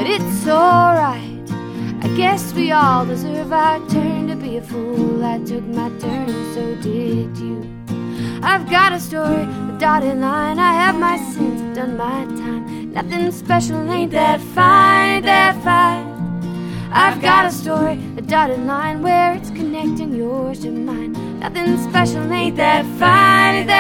but it's alright. I guess we all deserve our turn to be a fool. I took my turn, so did you. I've got a story, a dotted line. I have my sins, I've done my time. Nothing special, ain't that fine, ain't that fine. I've got a story, a dotted line, where it's connecting yours to mine. Nothing special, ain't that fine, ain't